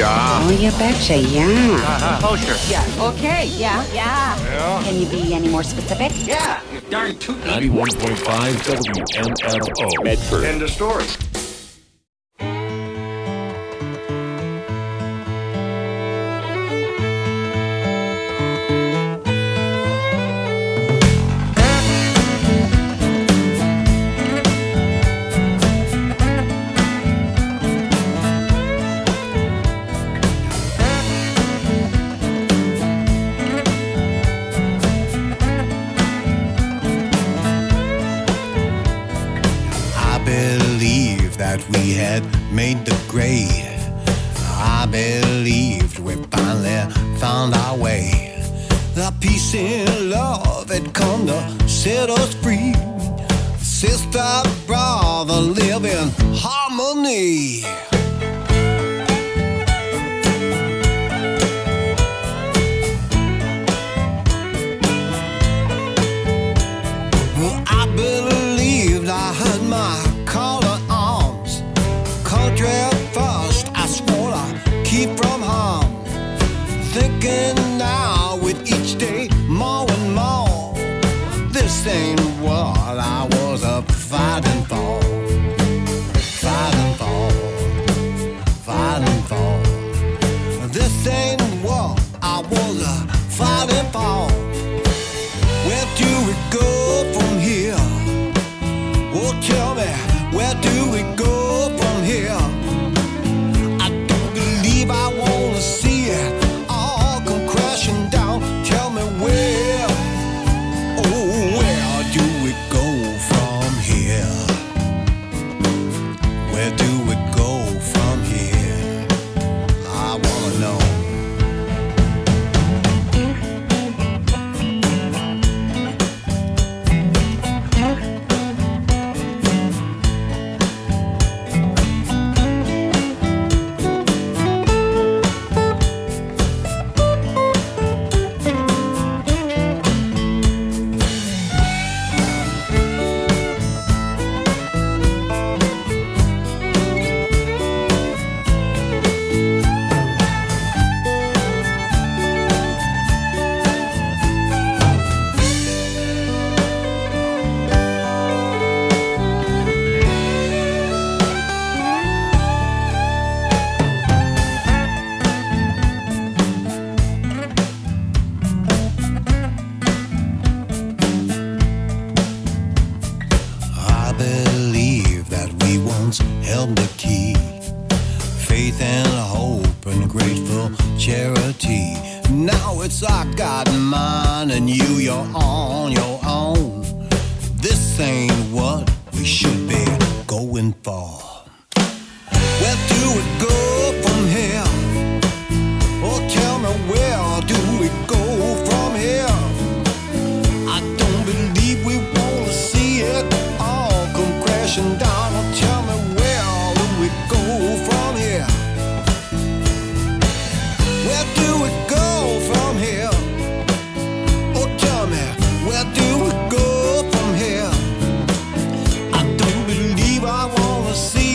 Yeah. Oh, you betcha, yeah. Oh, sure. Yeah. Okay. Yeah. Yeah. Can you be any more specific? Yeah. You darn tootin'. 91.5 WMFO. Medford. End of story. We had made the grade. I believed we finally found our way. The peace and love had come to set us free. Sister, brother, live in harmony. Well, I believed I heard my call to arms. Country first, I swore to keep from harm. Thinking now with each day more and more, this ain't what I was up fighting for. Fighting for, fighting for. This ain't what I was fighting for. Where do we go from here? Oh, tell me, where do we go from here? I don't believe I wanna see it all come crashing down. Tell me where, oh, where do we go from here? Where do we go from here? I wanna know. I believe that we once held the key. Faith and hope and grateful charity. Now it's I got mine and you're on your own. This ain't what we should be going for. Where do we go from here? Oh, tell me, where do we go from here? I don't believe we wanna see it all come crashing down. Oh, tell me, where do we go from here? Where do we go from here? Oh, tell me, where do we go from here? I don't believe I wanna see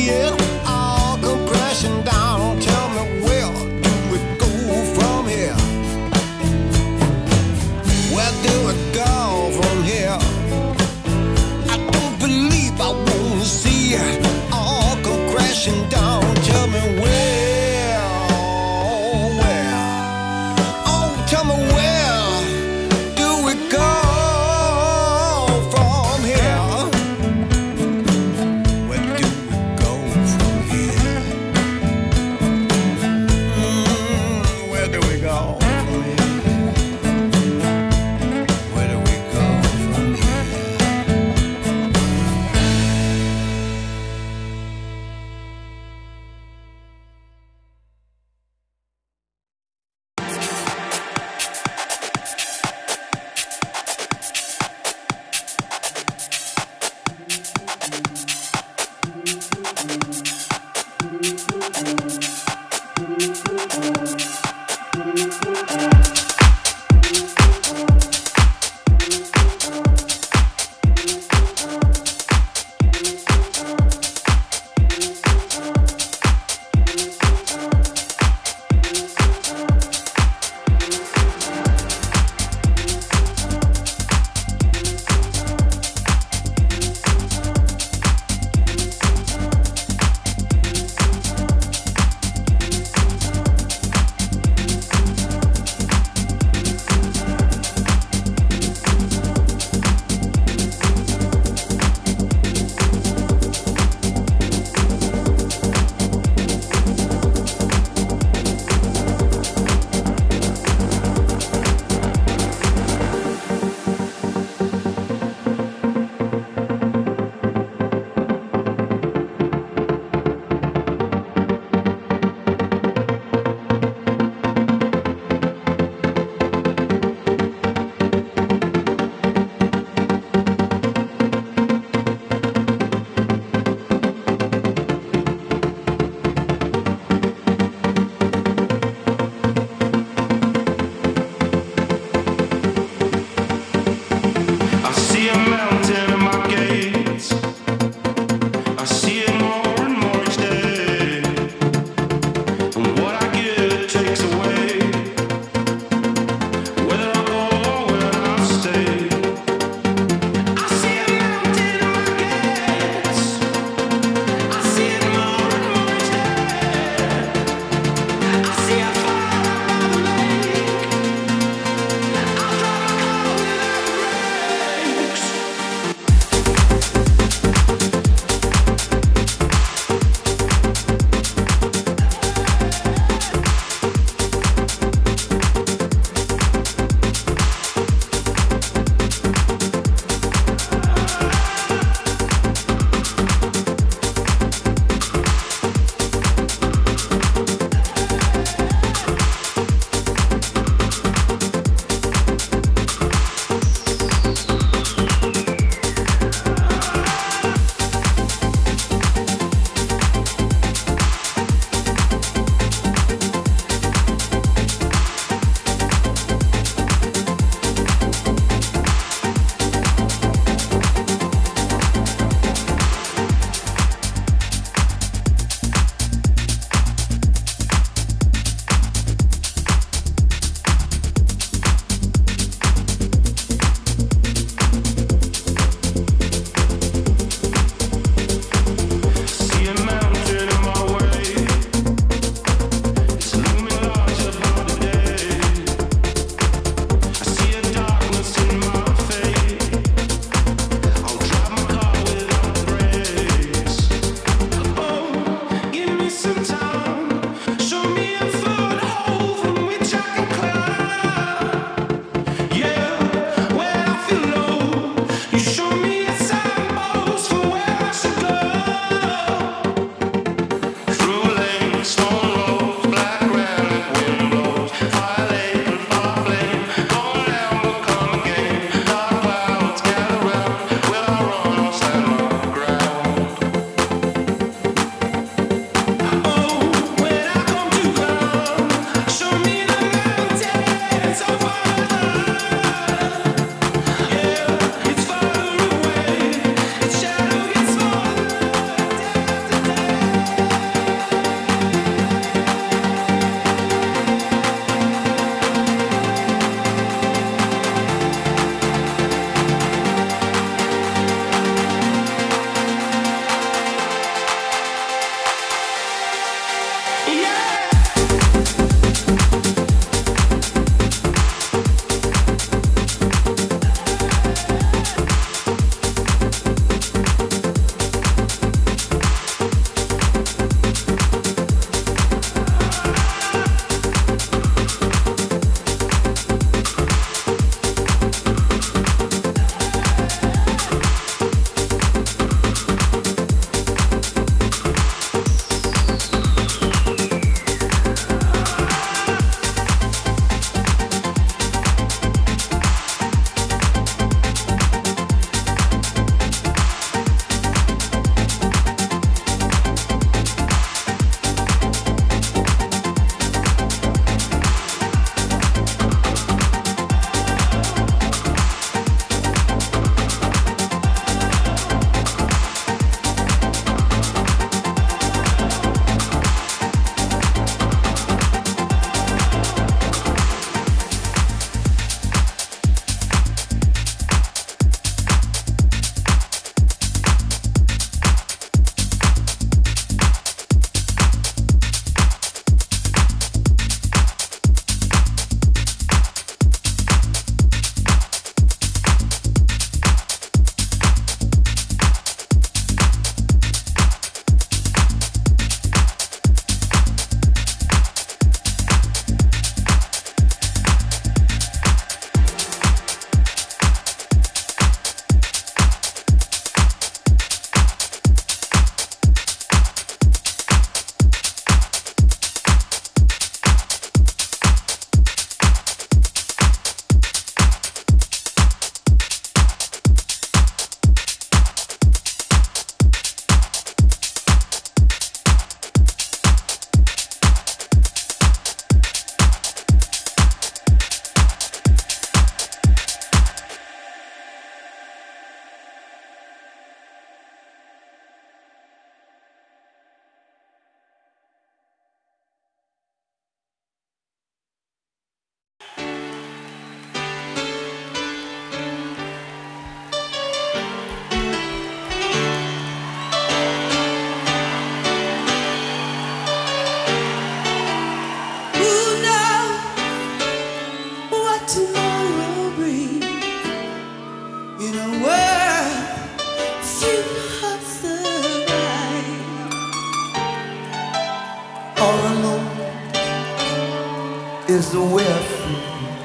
is the way I feel.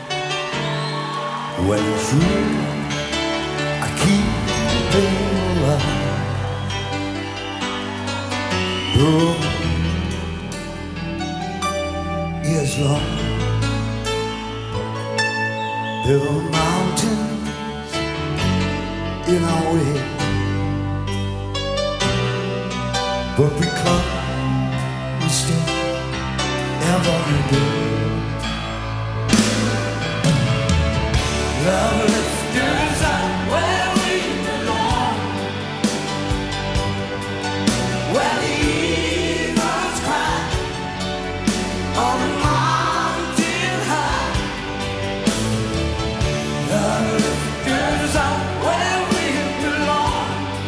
When it's through, I keep it alive. The road is long. There are mountains in our way, but we climb, we stay every day. Love lifters are where we belong, where the eagles cry on the mountain high. Love lifters are where we belong,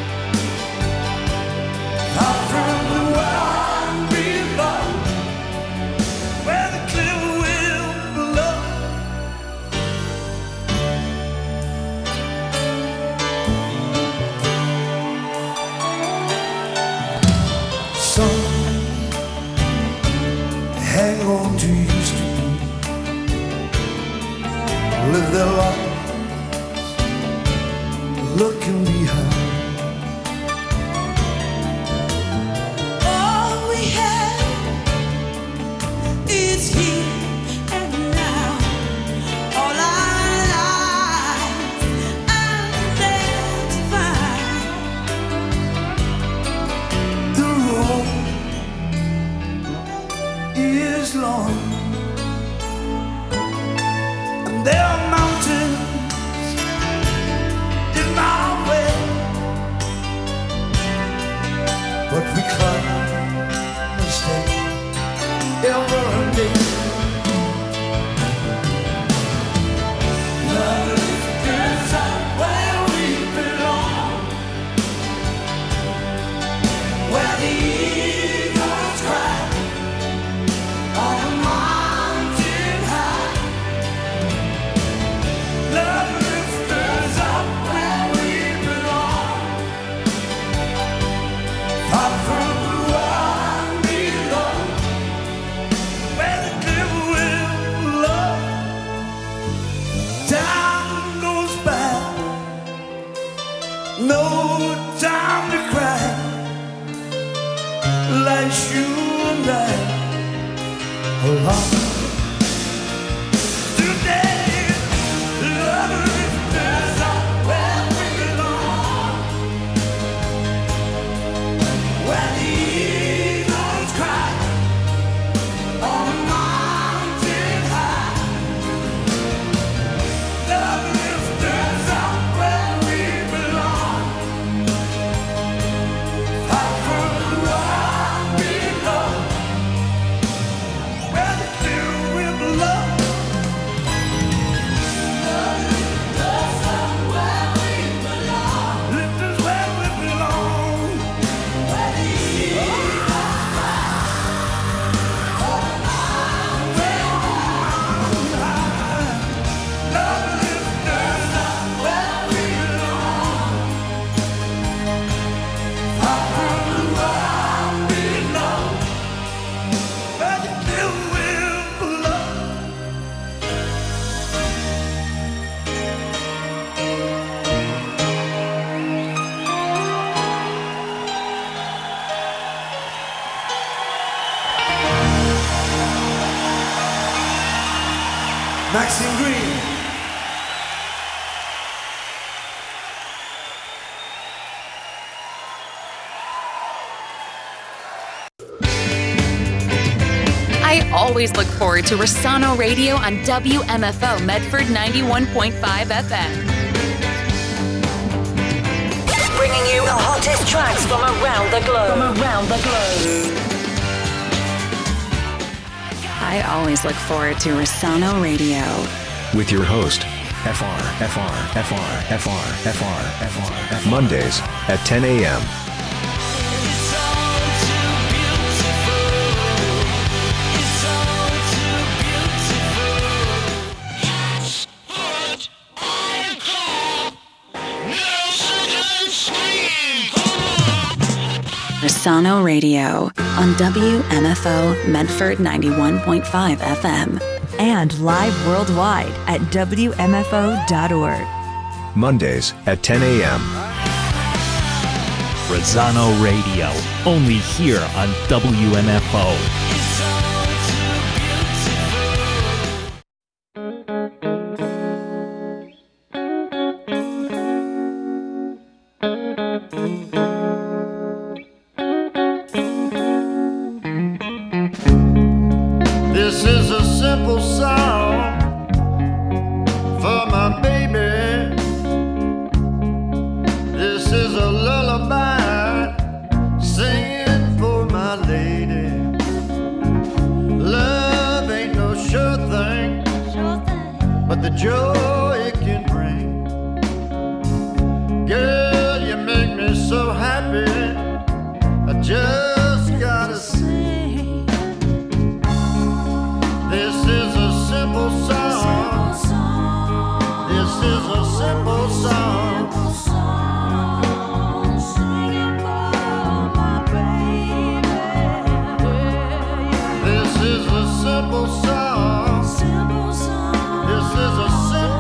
out from the world below, where the clear will blow. Some hang on to used to be, live their lives looking behind. All we have is here and now. All our lives are there to find. The road is long, and there are mountains in our way, but we climb and stay every day. Love lifters are where we belong, where the eagles cry on a mountain high. Love lifters are where we belong, far from the world below, where the clear will blow. Time goes by, no time to cry. Like you and I alone today. Love lifters are where we belong, where the eagles cry on a mountain high. Love lifters are where we belong, far from the world below, where the clear will blow. Lifters are where we belong, lifters where we belong, where the eagles fly on a mountain high. Love lifters are where we belong, far from the world below, where the clear will blow. Maxine Green. I always look forward to Rossano Radio on WMFO Medford 91.5 FM. Bringing you the hottest tracks from around the globe. I always look forward to Rossano Radio. With your host, Mondays at 10 a.m. Rossano Radio on WMFO Medford 91.5 FM. and live worldwide at WMFO.org. Mondays at 10 a.m. Rosano Radio, only here on WMFO. This is a simple song for my baby. This is a lullaby singing for my lady. Love ain't no sure thing, but the joy it can bring. Girl, you make me so happy, I just gotta sing. This is a simple song. This is a simple song. This is a simple song. This is a simple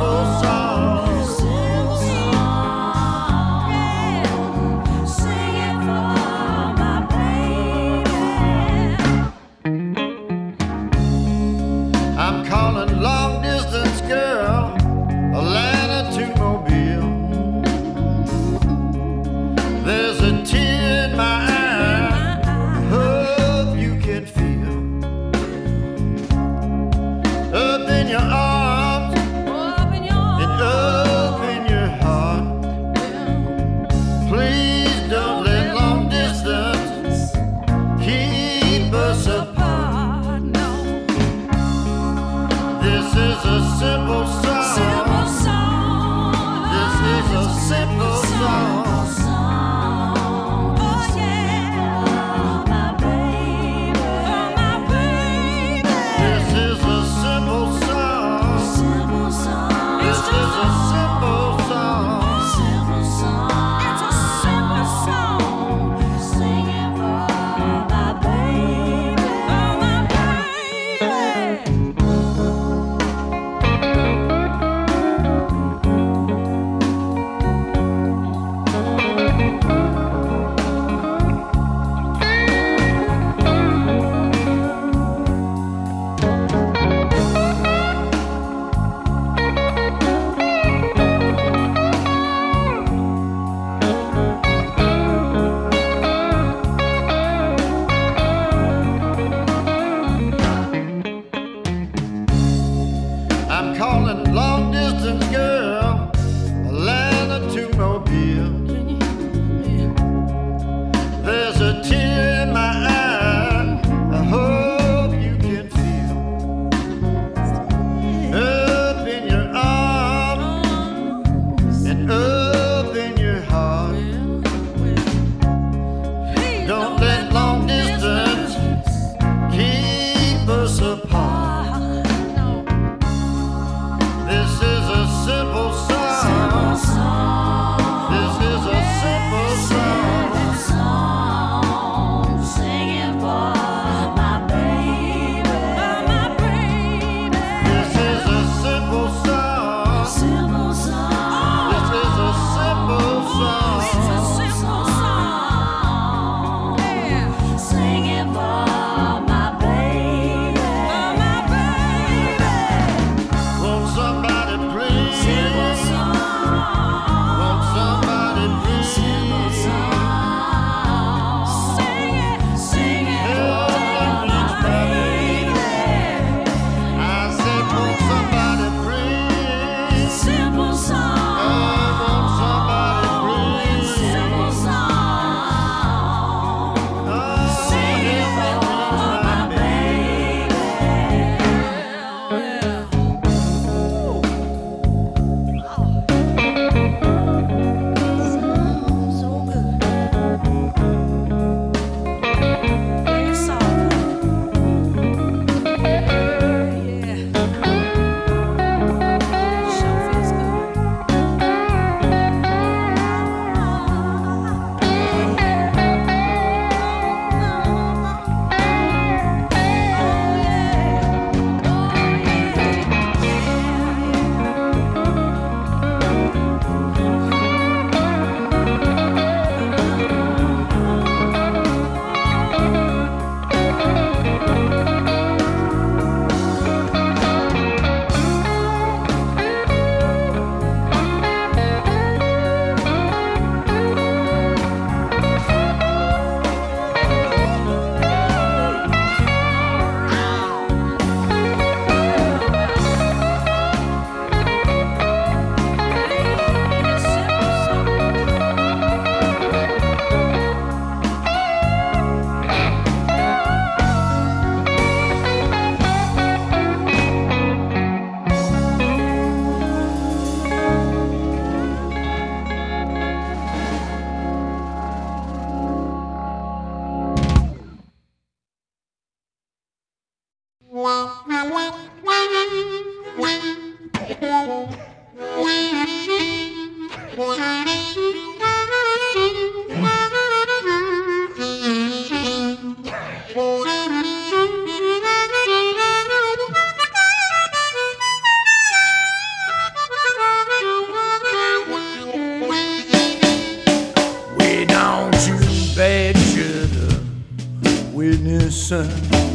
son.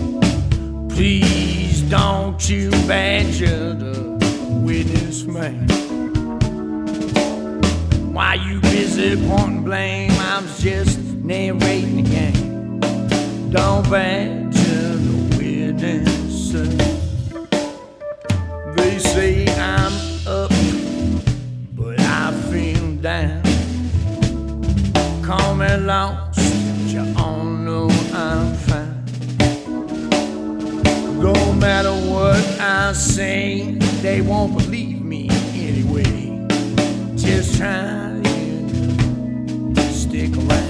Please don't you badger the witness man. While you busy pointing blame, I was just narrating the game. Don't badger the witness son. They say I'm up, but I feel down. Call me lost, but you all know I'm fine. No matter what I say, they won't believe me anyway. Just trying to stick around.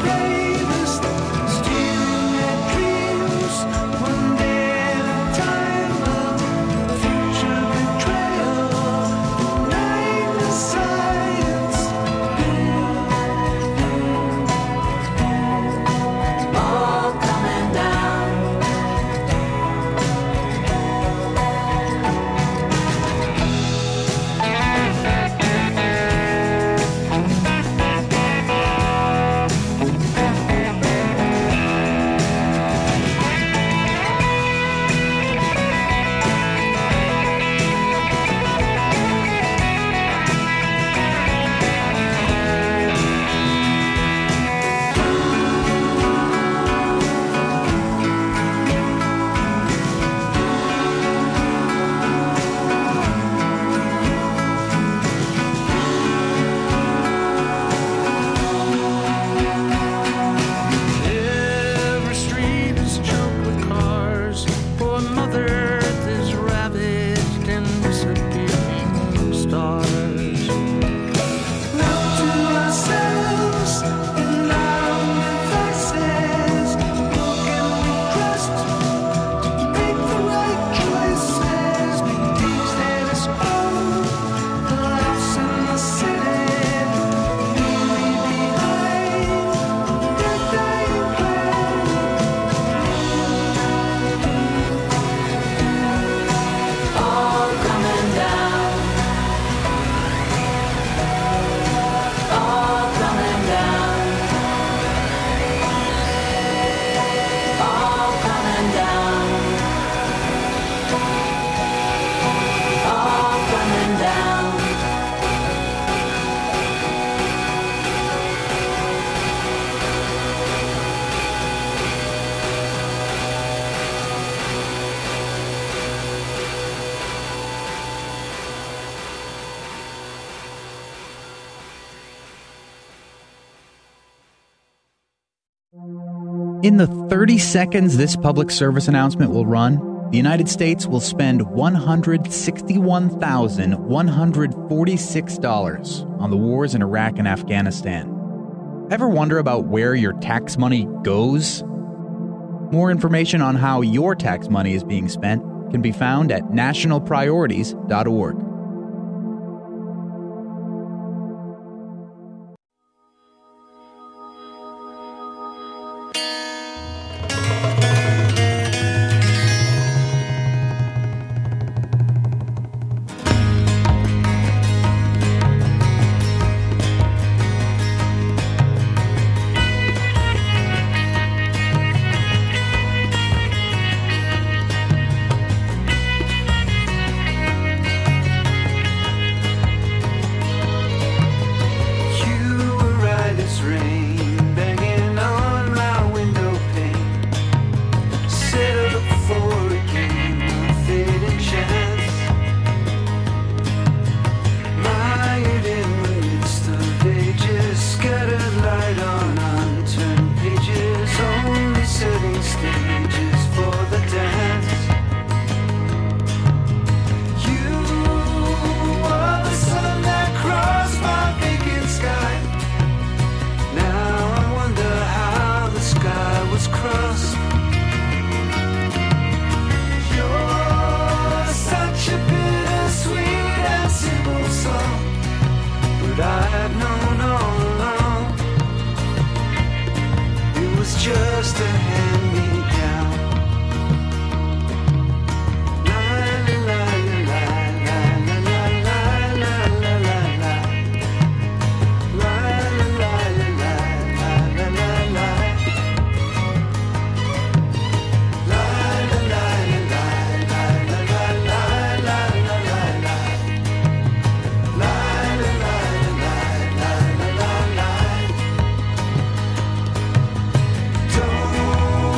In the 30 seconds this public service announcement will run, the United States will spend $161,146 on the wars in Iraq and Afghanistan. Ever wonder about where your tax money goes? More information on how your tax money is being spent can be found at nationalpriorities.org. Don't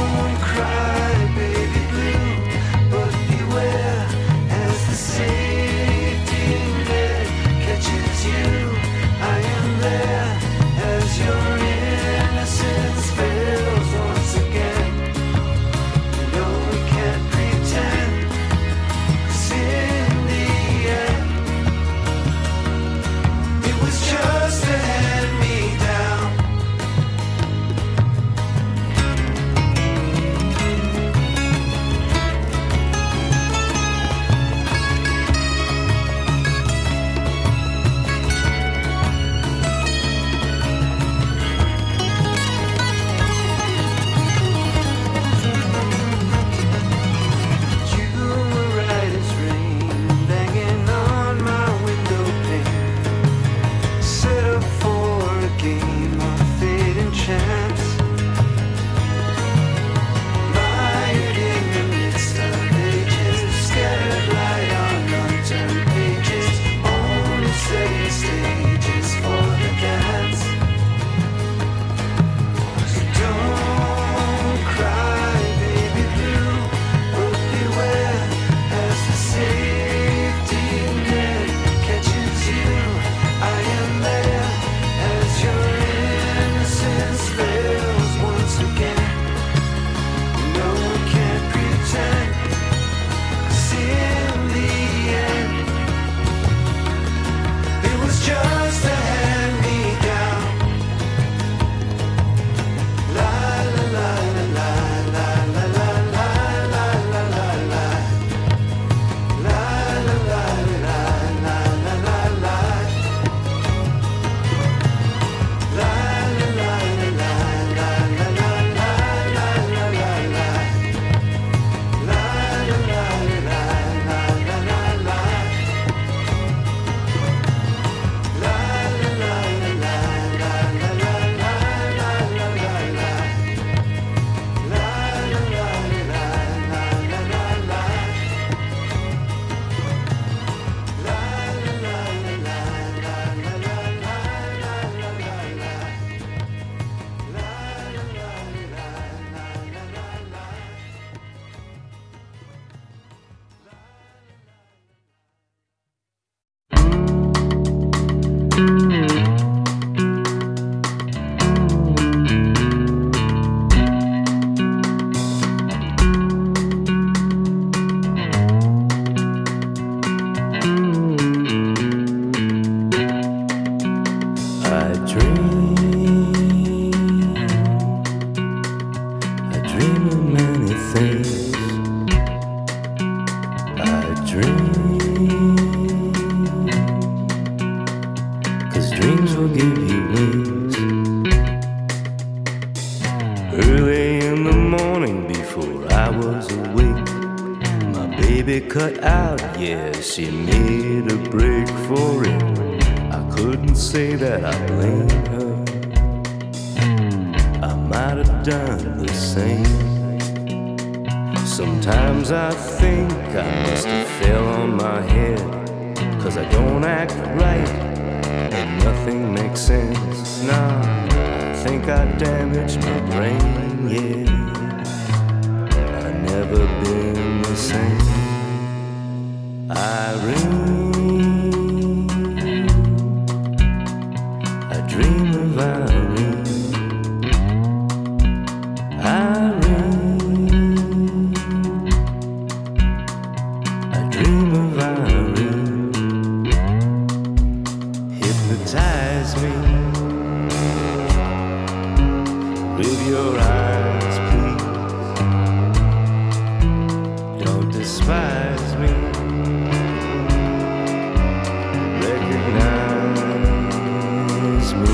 Early in the morning before I was awake, my baby cut out, yeah, she made a break for it. I couldn't say that I blamed her, I might have done the same. Sometimes I think I must have fell on my head, 'cause I don't act right and nothing makes sense. Nah, I think I damaged my brain, yeah. I've never been the same. Irene, I dream of Irene. Irene, I dream of Irene. Hypnotize me with your eyes, please. Don't despise me. Recognize me.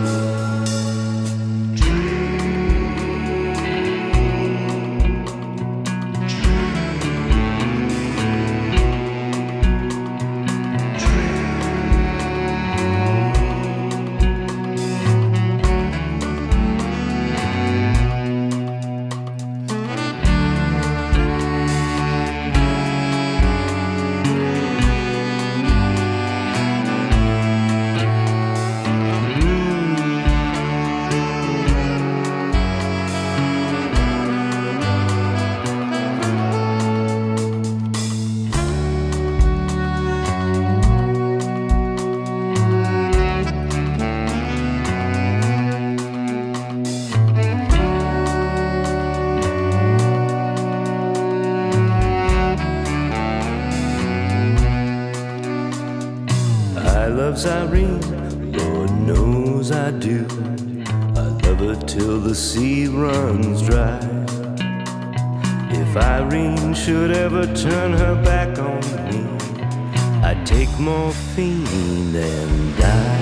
Irene, Lord knows I do. I love her till the sea runs dry. If Irene should ever turn her back on me, I'd take morphine and die.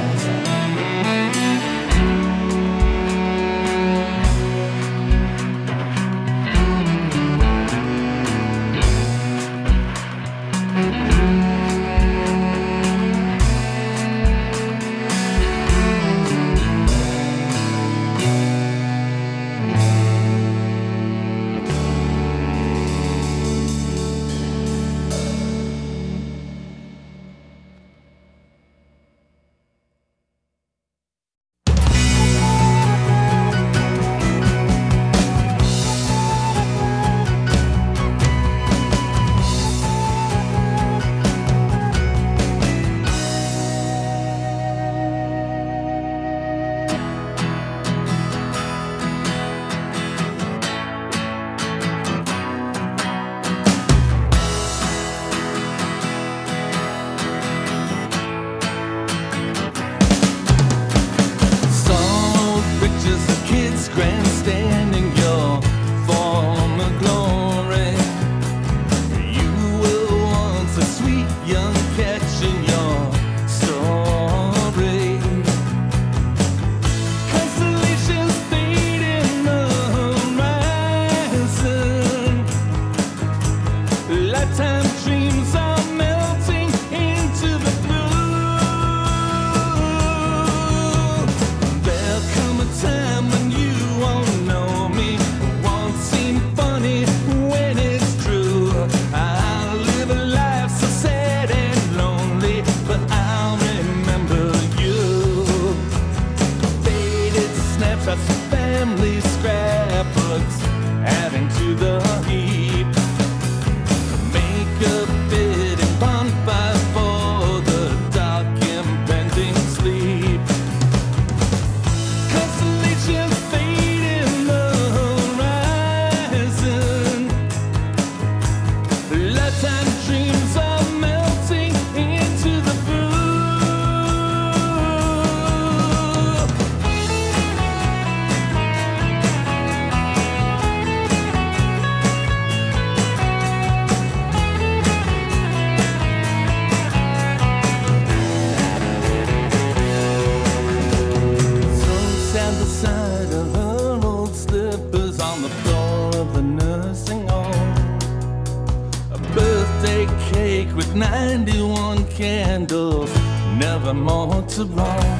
91 candles, never more to roam.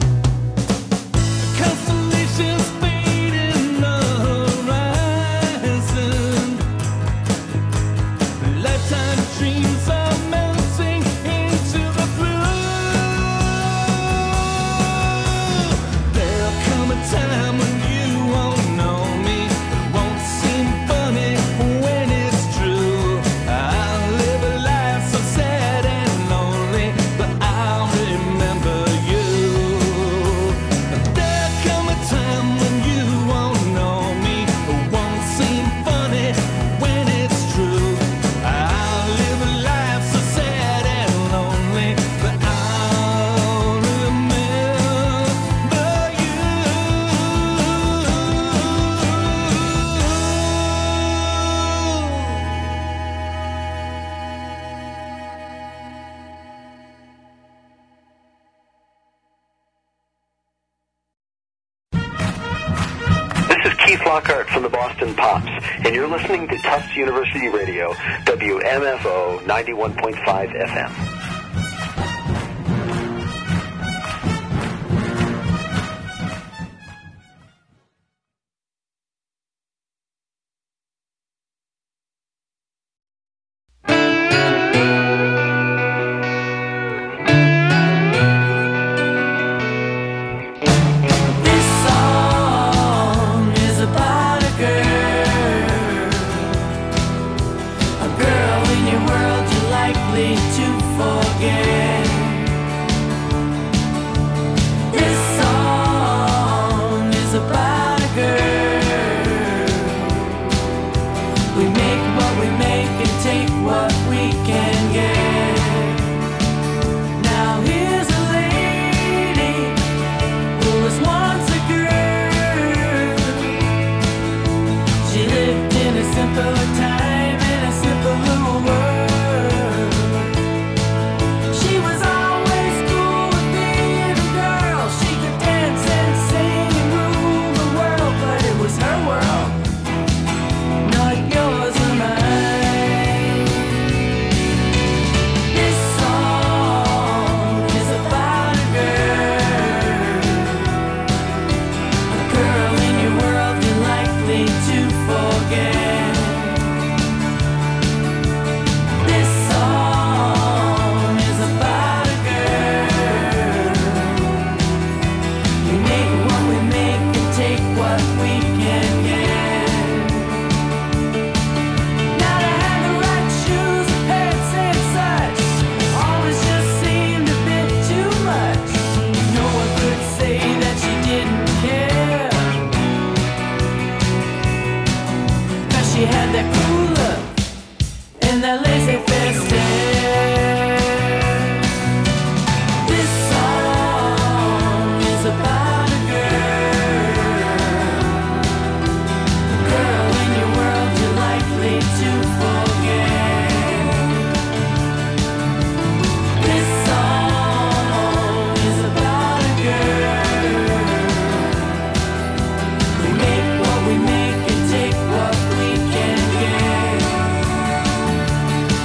Constellations fade in the horizon. Lifetime dreams are melting into the blue. There'll come a time when you won't know me. It won't seem funny when it's true. I'll live a life so sad and lonely, but I'll remember you. There'll come a time when you won't know me. It won't seem funny when it's true. I'll live a life so sad and lonely, but I'll remember you. This is Keith Lockhart from the Boston Pops, and you're listening to Tufts University Radio, WMFO 91.5 FM. This song is about a girl in your world you're likely to forget. This song is about a girl. We make what we make and take what we can get. Now here's a lady who was once a girl. She lived in a simpler time in a simpler world. She was always cool with being a girl. She could dance and sing and rule the world, but it was her world, not yours or mine. This song is about a girl in your world you're likely to forget. This song is about a girl. We make what we make and take what we can get. Now to have the right shoes, pants and such always just seemed a bit too much. No one could say that she didn't care, 'cause she had that cool look and that laissez-faire stare. This song is about a girl in your world you're likely to forget. This song is about a girl. We make what we make and take what we can get.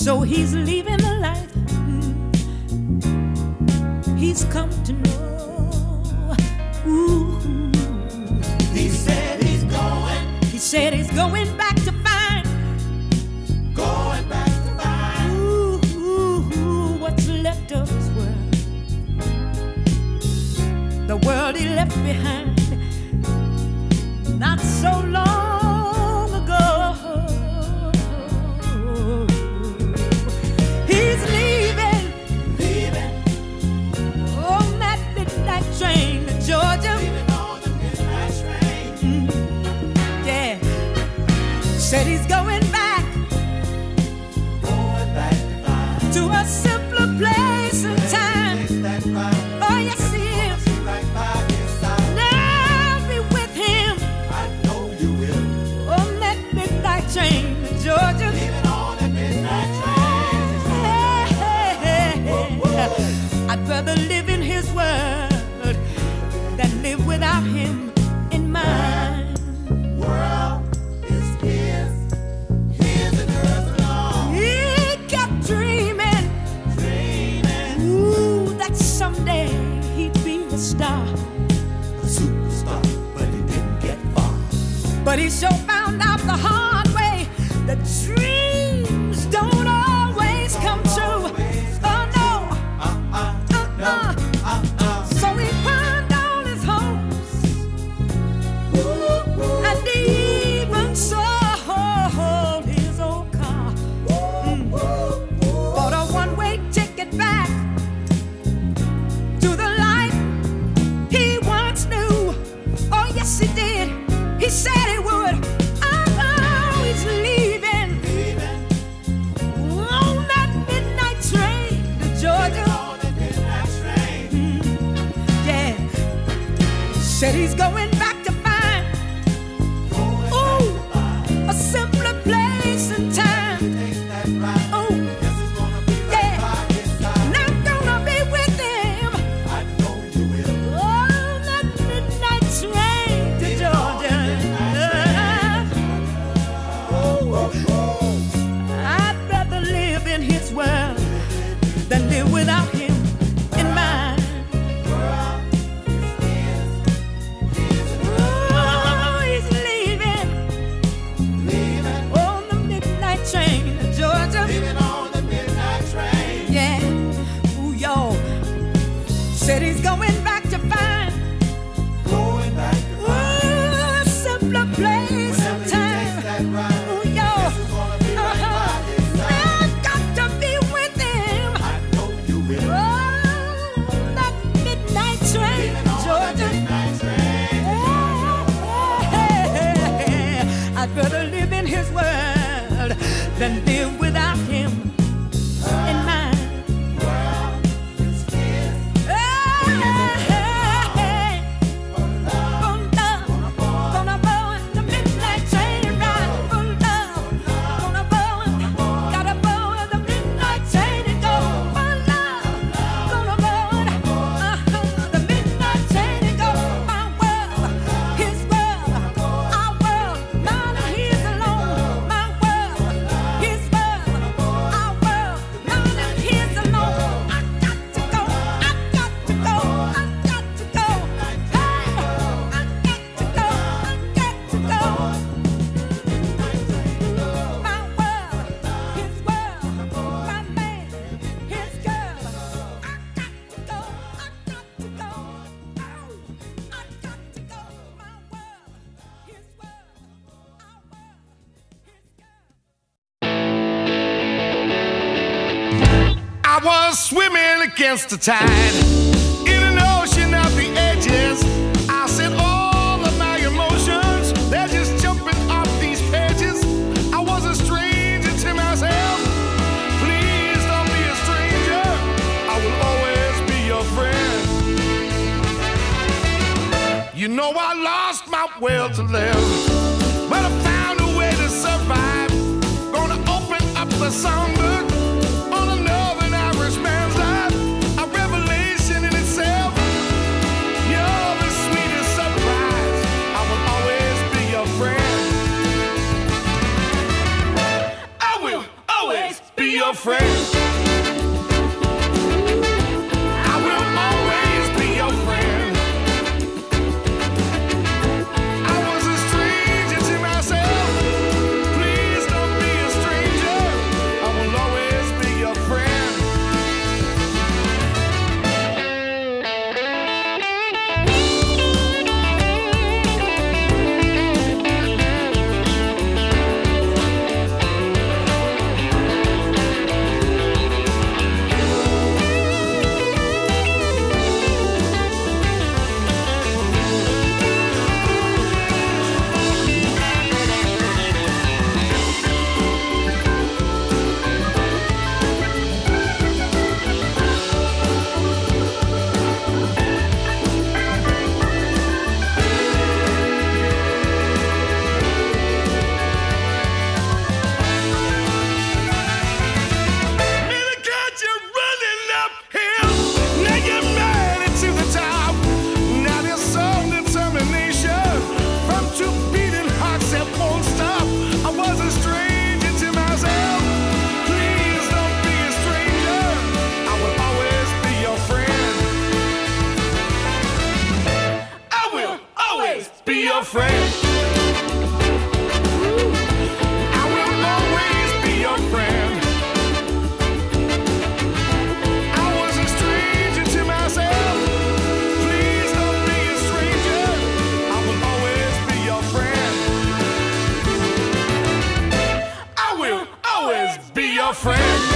So he's leaving the life he's come to know. Ooh. He said he's going back to find. Going back to find. Ooh, what's left of his world. The world he left behind not so long ago. He's leaving on that midnight train to Georgia. Leaving on the midnight train. Yeah. Said he's going back to a simpler place and time. Oh yes he is. Now I'll be with him. I know you will. On that midnight train to Georgia. Leaving on that midnight train. I'd rather live in his world than live without him in mine. World is his and hers alone. He kept dreaming, ooh, that someday he'd be a star, a superstar, but he didn't get far. But he sure found out the hard way that dreams don't always come true. Oh no. So he pawned all his hopes, and he even sold his old car. Bought a one-way ticket back to the life he once knew. Oh yes he did. He said he would. Oh, he's leaving on that midnight train to Georgia. Said he's going back to find, ooh, a simpler place and time. Oh, yeah, and I'm gonna be with him. I know you will. On that midnight train to Georgia. I'd rather live in his world than live without him in mine. Said he's going back to find, ooh, a simpler place and time. Ooh, yo, I've got to be with him. I know you will. Oh, that midnight train, Georgia. I'd rather live in his world than live without him in mine. I was swimming against the tide in an ocean of the edges. I said all of my emotions, they're just jumping off these pages. I was a stranger to myself. Please don't be a stranger. I will always be your friend. You know I lost my will to live, but I found a way to survive. Gonna open up the songbook on another man's life, a revelation in itself. You're the sweetest surprise. I will always be your friend. I will always be be your friend. I will always be your friend. I was a stranger to myself. Please don't be a stranger. I will always be your friend. Be your friend. I will always be your friend. I was a stranger to myself. Please don't be a stranger. I will always be your friend. I will always be your friend.